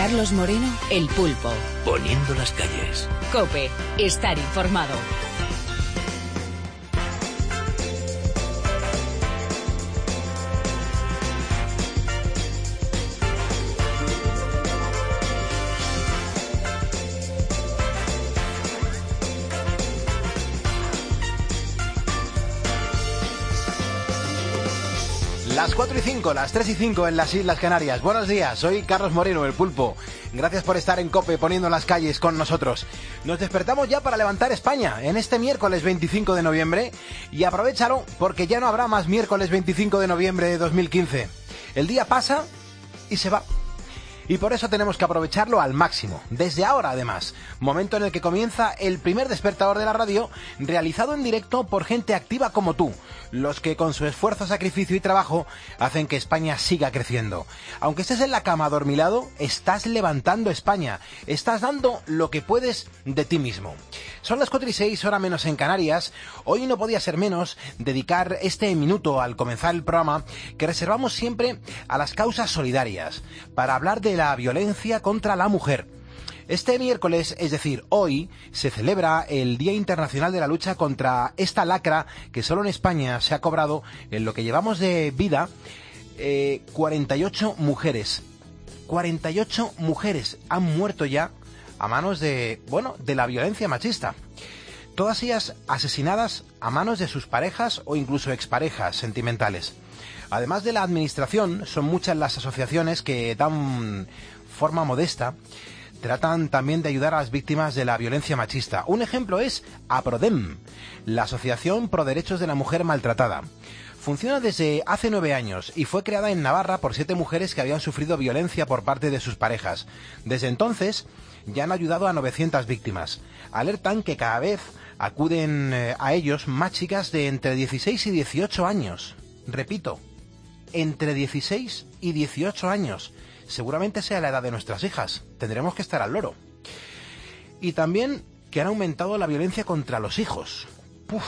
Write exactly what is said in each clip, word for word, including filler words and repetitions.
Carlos Moreno, El Pulpo. Poniendo las calles. COPE. Estar informado. Las cuatro y cinco, las tres y cinco en las Islas Canarias. Buenos días, soy Carlos Moreno, El Pulpo. Gracias por estar en COPE poniendo las calles con nosotros. Nos despertamos ya para levantar España en este miércoles veinticinco de noviembre y aprovéchalo porque ya no habrá más miércoles veinticinco de noviembre de dos mil quince. El día pasa y se va. Y por eso tenemos que aprovecharlo al máximo, desde ahora además, momento en el que comienza el primer despertador de la radio, realizado en directo por gente activa como tú, los que con su esfuerzo, sacrificio y trabajo hacen que España siga creciendo. Aunque estés en la cama adormilado, estás levantando España, estás dando lo que puedes de ti mismo. Son las cuatro y seis, hora menos en Canarias. Hoy no podía ser menos dedicar este minuto al comenzar el programa que reservamos siempre a las causas solidarias, para hablar de la violencia contra la mujer. Este miércoles, es decir, hoy, se celebra el Día Internacional de la Lucha contra esta lacra que solo en España se ha cobrado, en lo que llevamos de vida, eh, cuarenta y ocho mujeres. cuarenta y ocho mujeres han muerto ya a manos de, bueno, de la violencia machista. Todas ellas asesinadas a manos de sus parejas o incluso exparejas sentimentales. Además de la administración, son muchas las asociaciones que dan forma modesta, tratan también de ayudar a las víctimas de la violencia machista. Un ejemplo es APRODEM, la Asociación Pro Derechos de la Mujer Maltratada. Funciona desde hace nueve años y fue creada en Navarra por siete mujeres que habían sufrido violencia por parte de sus parejas. Desde entonces ya han ayudado a novecientas víctimas. Alertan que cada vez acuden a ellos más chicas de entre dieciséis y dieciocho años. Repito, entre dieciséis y dieciocho años. Seguramente sea la edad de nuestras hijas. Tendremos que estar al loro. Y también que han aumentado la violencia contra los hijos. Uf,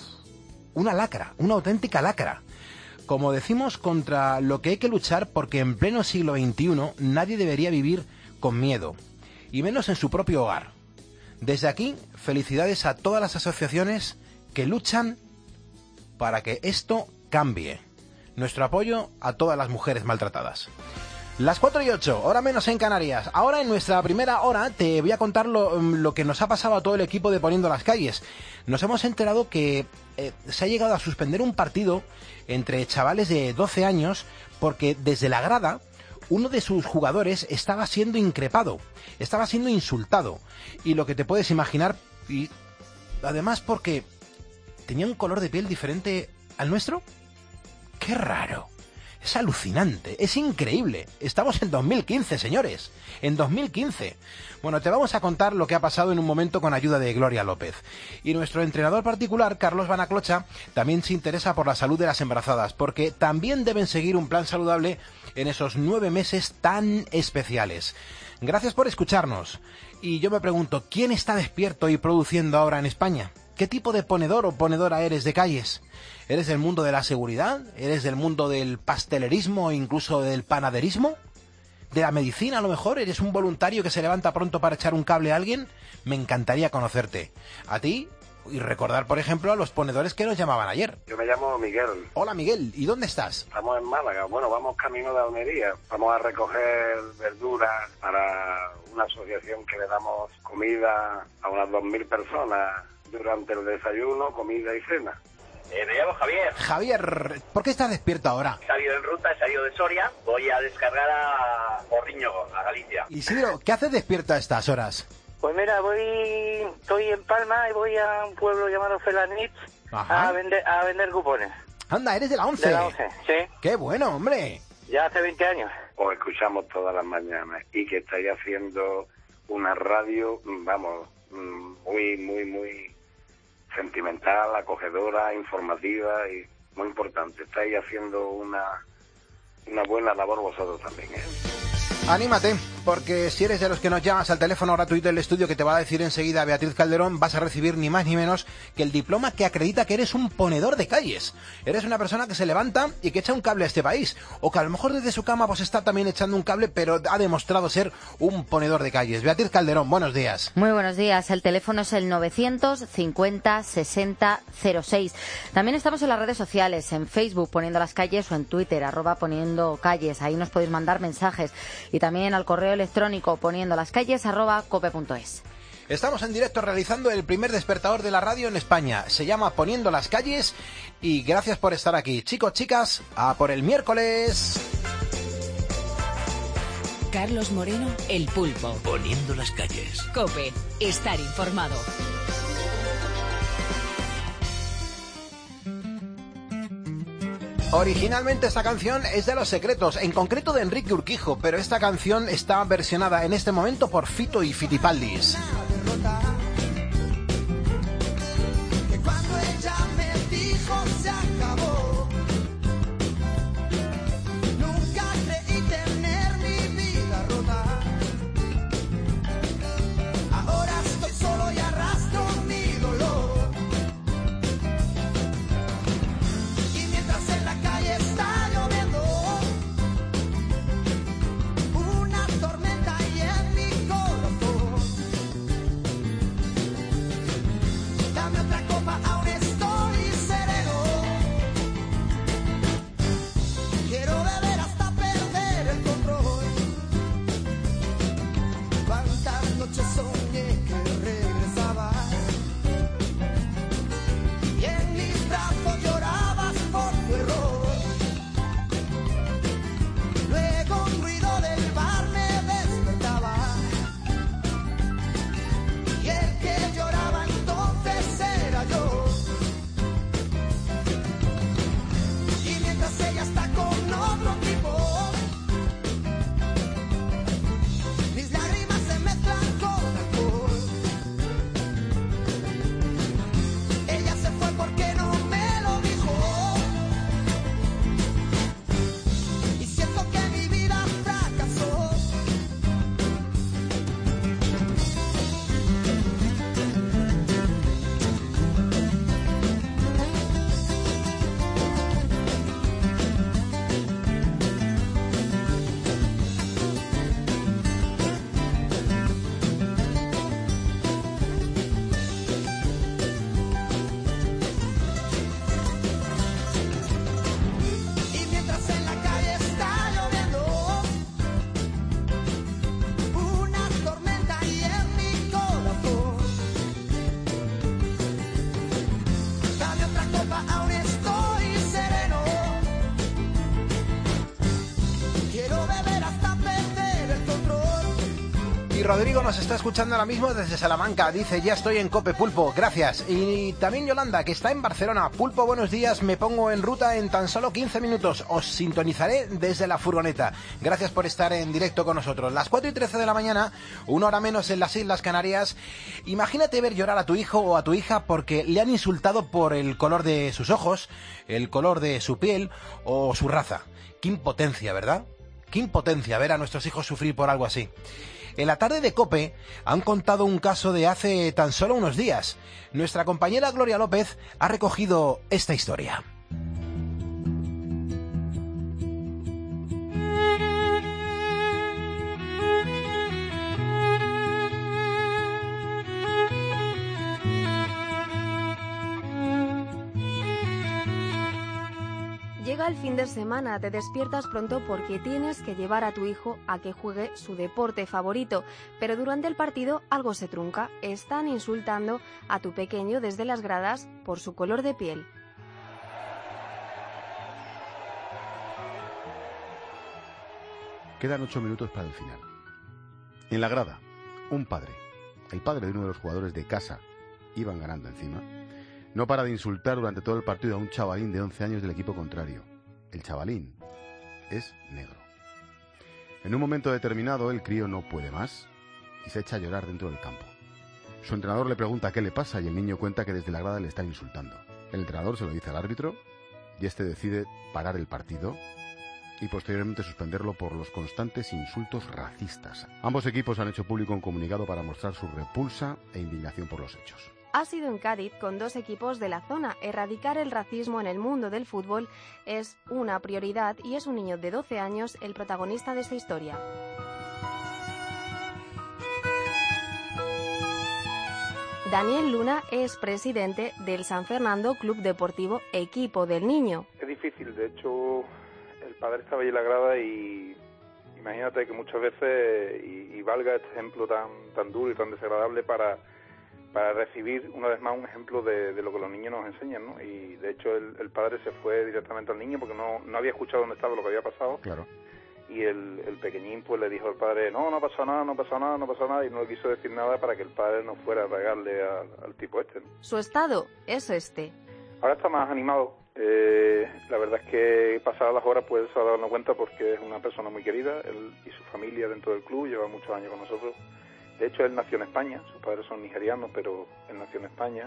una lacra, una auténtica lacra. Como decimos, contra lo que hay que luchar porque en pleno siglo veintiuno nadie debería vivir con miedo. Y menos en su propio hogar. Desde aquí, felicidades a todas las asociaciones que luchan para que esto cambie. Nuestro apoyo a todas las mujeres maltratadas. Las cuatro y ocho, hora menos en Canarias. Ahora en nuestra primera hora te voy a contar lo, lo que nos ha pasado a todo el equipo de Poniendo las Calles. Nos hemos enterado que eh, se ha llegado a suspender un partido entre chavales de doce años porque desde la grada uno de sus jugadores estaba siendo increpado, estaba siendo insultado. Y lo que te puedes imaginar, y además porque tenía un color de piel diferente al nuestro. ¡Qué raro! Es alucinante, es increíble. Estamos en dos mil quince, señores. En dos mil quince. Bueno, te vamos a contar lo que ha pasado en un momento con ayuda de Gloria López. Y nuestro entrenador particular, Carlos Banaclocha, también se interesa por la salud de las embarazadas, porque también deben seguir un plan saludable en esos nueve meses tan especiales. Gracias por escucharnos. Y yo me pregunto, ¿quién está despierto y produciendo ahora en España? ¿Qué tipo de ponedor o ponedora eres de calles? ¿Eres del mundo de la seguridad? ¿Eres del mundo del pastelerismo e incluso del panaderismo? ¿De la medicina a lo mejor? ¿Eres un voluntario que se levanta pronto para echar un cable a alguien? Me encantaría conocerte. A ti y recordar, por ejemplo, a los ponedores que nos llamaban ayer. Yo me llamo Miguel. Hola Miguel, ¿y dónde estás? Estamos en Málaga. Bueno, vamos camino de Almería. Vamos a recoger verduras para una asociación que le damos comida a unas dos mil personas durante el desayuno, comida y cena. Eh, me llamo Javier. Javier, ¿por qué estás despierto ahora? He salido en ruta, he salido de Soria, voy a descargar a Porriño, a Galicia. Isidro, ¿qué haces despierto a estas horas? Pues mira, voy, estoy en Palma y voy a un pueblo llamado Felanitz a vender, a vender cupones. Anda, eres de la once. De la once, sí. Qué bueno, hombre. Ya hace veinte años. Os escuchamos todas las mañanas y que estáis haciendo una radio, vamos, muy, muy, muy sentimental, acogedora, informativa y muy importante. Estáis haciendo una, una buena labor vosotros también, ¿eh? Anímate. porque si eres de los que nos llamas al teléfono gratuito del estudio que te va a decir enseguida Beatriz Calderón, vas a recibir ni más ni menos que el diploma que acredita que eres un ponedor de calles. Eres una persona que se levanta y que echa un cable a este país, o que a lo mejor desde su cama pues está también echando un cable, pero ha demostrado ser un ponedor de calles. Beatriz Calderón, buenos días. Muy buenos días. El teléfono es el novecientos cincuenta sesenta cero seis. También estamos en las redes sociales, en Facebook Poniendo las Calles o en Twitter, arroba Poniendo Calles. Ahí nos podéis mandar mensajes. Y también al correo electrónico poniendo las calles arroba cope punto es. Estamos en directo realizando el primer despertador de la radio en España. Se llama Poniendo las Calles y gracias por estar aquí. Chicos, chicas, a por el miércoles. Carlos Moreno, El Pulpo. Poniendo las calles. COPE, estar informado. Originalmente esta canción es de Los Secretos, en concreto de Enrique Urquijo, pero esta canción está versionada en este momento por Fito y Fitipaldis. Rodrigo nos está escuchando ahora mismo desde Salamanca. Dice, ya estoy en Cope, Pulpo, gracias. Y también Yolanda, que está en Barcelona. Pulpo, buenos días, me pongo en ruta en tan solo quince minutos. Os sintonizaré desde la furgoneta. Gracias por estar en directo con nosotros. Las cuatro y trece de la mañana, una hora menos en las Islas Canarias. Imagínate ver llorar a tu hijo o a tu hija porque le han insultado por el color de sus ojos, el color de su piel o su raza. Qué impotencia, ¿verdad? Qué impotencia ver a nuestros hijos sufrir por algo así. En la tarde de COPE han contado un caso de hace tan solo unos días. Nuestra compañera Gloria López ha recogido esta historia. Llega el fin de semana, te despiertas pronto porque tienes que llevar a tu hijo a que juegue su deporte favorito, pero durante el partido algo se trunca. Están insultando a tu pequeño desde las gradas por su color de piel. Quedan ocho minutos para el final. En la grada, un padre, el padre de uno de los jugadores de casa, iban ganando encima, no para de insultar durante todo el partido a un chavalín de once años del equipo contrario. El chavalín es negro. En un momento determinado, el crío no puede más y se echa a llorar dentro del campo. Su entrenador le pregunta qué le pasa y el niño cuenta que desde la grada le están insultando. El entrenador se lo dice al árbitro y este decide parar el partido y posteriormente suspenderlo por los constantes insultos racistas. Ambos equipos han hecho público un comunicado para mostrar su repulsa e indignación por los hechos. Ha sido en Cádiz con dos equipos de la zona. Erradicar el racismo en el mundo del fútbol es una prioridad y es un niño de doce años el protagonista de esta historia. Daniel Luna es presidente del San Fernando Club Deportivo Equipo del Niño. Es difícil, de hecho el padre estaba allí en la grada y imagínate que muchas veces, y, y valga este ejemplo tan, tan duro y tan desagradable para, para recibir una vez más un ejemplo de, de lo que los niños nos enseñan, ¿no? Y de hecho el, el padre se fue directamente al niño porque no, no había escuchado dónde estaba lo que había pasado. Claro. Y el, el pequeñín pues le dijo al padre, no, no ha pasado nada, no ha pasado nada, no ha pasado nada, y no le quiso decir nada para que el padre no fuera a pegarle al, al tipo este, ¿no? Su estado es este. Ahora está más animado. Eh, la verdad es que pasadas las horas pues se ha dado cuenta porque es una persona muy querida, él y su familia dentro del club, lleva muchos años con nosotros. De hecho él nació en España, sus padres son nigerianos, pero él nació en España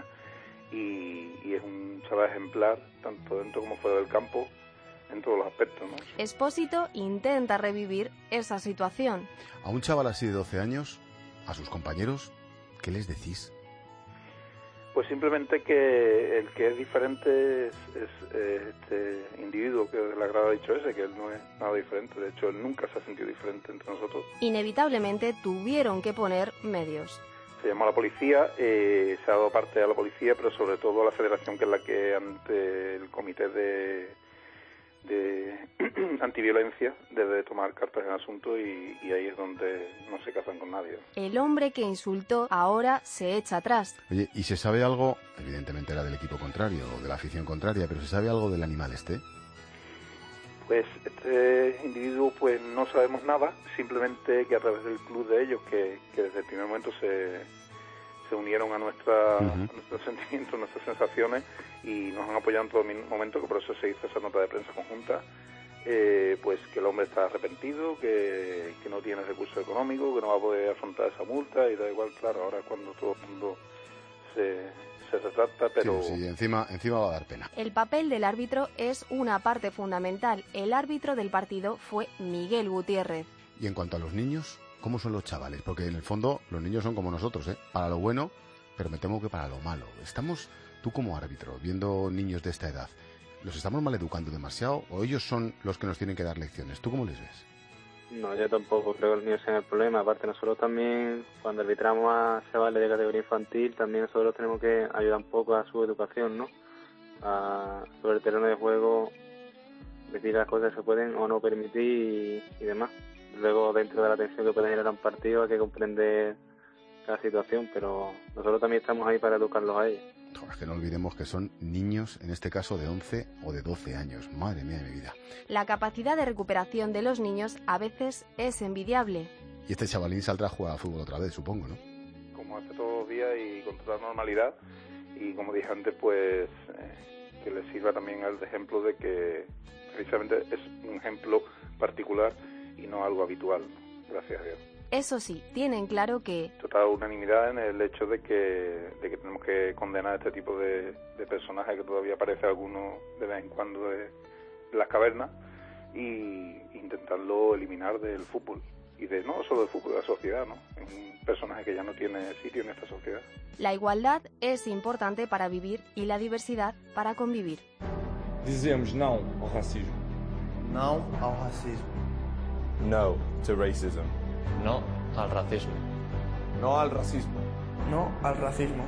y, y es un chaval ejemplar, tanto dentro como fuera del campo, en todos los aspectos, ¿no? Expósito intenta revivir esa situación. A un chaval así de doce años, a sus compañeros, ¿qué les decís? Pues simplemente que el que es diferente es, es, es este individuo que de la grada ha dicho ese, que él no es nada diferente. De hecho, él nunca se ha sentido diferente entre nosotros. Inevitablemente tuvieron que poner medios. Se llamó a la policía, eh, se ha dado parte a la policía, pero sobre todo a la federación, que es la que ante el comité de... de antiviolencia debe tomar cartas en el asunto y, y ahí es donde no se casan con nadie. El hombre que insultó ahora se echa atrás. Oye, ¿y se sabe algo? Evidentemente era del equipo contrario o de la afición contraria, pero ¿se sabe algo del animal este? Pues este individuo pues no sabemos nada, simplemente que a través del club de ellos, que, que desde el primer momento se... se unieron a, nuestra, uh-huh. a nuestros sentimientos, a nuestras sensaciones y nos han apoyado en todo momento, que por eso se hizo esa nota de prensa conjunta, eh, pues que el hombre está arrepentido, que, que no tiene recursos económicos, que no va a poder afrontar esa multa y da igual, claro, ahora cuando todo el mundo se, se retracta, pero... Sí, sí, encima, encima va a dar pena. El papel del árbitro es una parte fundamental. El árbitro del partido fue Miguel Gutiérrez. Y en cuanto a los niños, ¿cómo son los chavales? Porque en el fondo los niños son como nosotros, ¿eh? Para lo bueno, pero me temo que para lo malo. Estamos, tú como árbitro, viendo niños de esta edad, ¿los estamos maleducando demasiado o ellos son los que nos tienen que dar lecciones? ¿Tú cómo les ves? No, yo tampoco creo que los niños sean el problema. Aparte, nosotros también, cuando arbitramos a chavales de categoría infantil, también nosotros tenemos que ayudar un poco a su educación, ¿no? A, sobre el terreno de juego, decir las cosas que se pueden o no permitir y, y demás. Luego, dentro de la tensión que puede generar un partido, hay que comprender cada situación, pero nosotros también estamos ahí para educarlos a ellos. Es que no olvidemos que son niños, en este caso de once o de doce años. Madre mía de mi vida. La capacidad de recuperación de los niños a veces es envidiable. Y este chavalín saldrá a jugar a fútbol otra vez, supongo, ¿no? Como hace todos los días y con toda normalidad. Y como dije antes, pues eh, que les sirva también al ejemplo de que precisamente es un ejemplo particular y no algo habitual, ¿no? Gracias a Dios. Eso sí, tienen claro que... Total unanimidad en el hecho de que, de que tenemos que condenar a este tipo de, de personajes que todavía aparece alguno de vez en cuando de, de las cavernas y intentarlo eliminar del fútbol. Y de no solo del fútbol, de la sociedad, ¿no? Es un personaje que ya no tiene sitio en esta sociedad. La igualdad es importante para vivir y la diversidad para convivir. Dizemos não ao racismo. Não ao racismo. No to racism. No al racismo. No al racismo. No al racismo.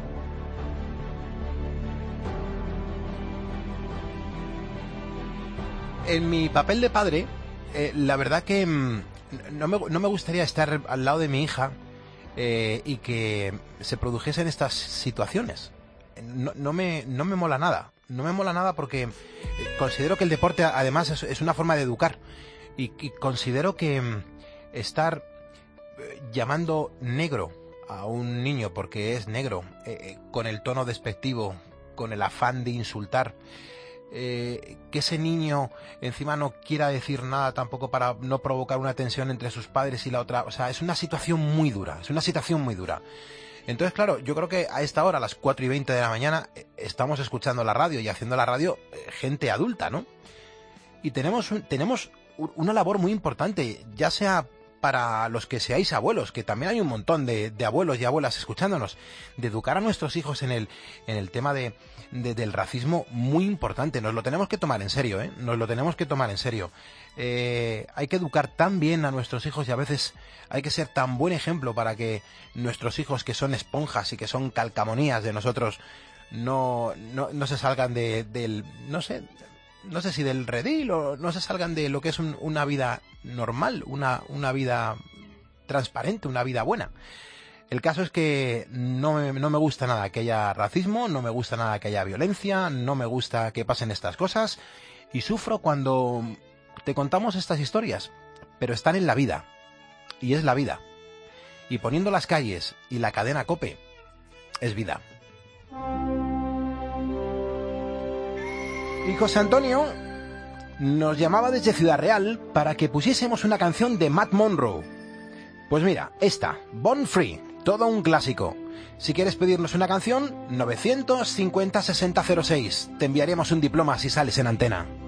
En mi papel de padre, eh, la verdad que mmm, no, me, no me gustaría estar al lado de mi hija eh, y que se produjesen estas situaciones. No, no, me, no me mola nada. No me mola nada porque considero que el deporte además es, es una forma de educar. Y, y considero que mmm, estar llamando negro a un niño porque es negro, eh, con el tono despectivo, con el afán de insultar, eh, que ese niño encima no quiera decir nada tampoco para no provocar una tensión entre sus padres y la otra, o sea, es una situación muy dura, es una situación muy dura. Entonces, claro, yo creo que a esta hora, a las cuatro y veinte de la mañana, estamos escuchando la radio y haciendo la radio eh, gente adulta, ¿no? Y tenemos un, tenemos una labor muy importante, ya sea para los que seáis abuelos, que también hay un montón de, de abuelos y abuelas escuchándonos, de educar a nuestros hijos en el, en el tema de, de, del racismo, muy importante. Nos lo tenemos que tomar en serio, ¿eh? Nos lo tenemos que tomar en serio. Eh, hay que educar tan bien a nuestros hijos y a veces hay que ser tan buen ejemplo para que nuestros hijos, que son esponjas y que son calcamonías de nosotros, no, no, no se salgan de, del, no sé, no sé si del redil o no se salgan de lo que es un, una vida normal, una, una vida transparente, una vida buena. El caso es que no me, no me gusta nada que haya racismo, no me gusta nada que haya violencia, no me gusta que pasen estas cosas y sufro cuando te contamos estas historias, pero están en la vida y es la vida. Y Poniendo las Calles y la cadena COPE es vida. Y José Antonio nos llamaba desde Ciudad Real para que pusiésemos una canción de Matt Monro. Pues mira, esta, Born Free, todo un clásico. Si quieres pedirnos una canción, novecientos cincuenta sesenta cero seis. Te enviaremos un diploma si sales en antena.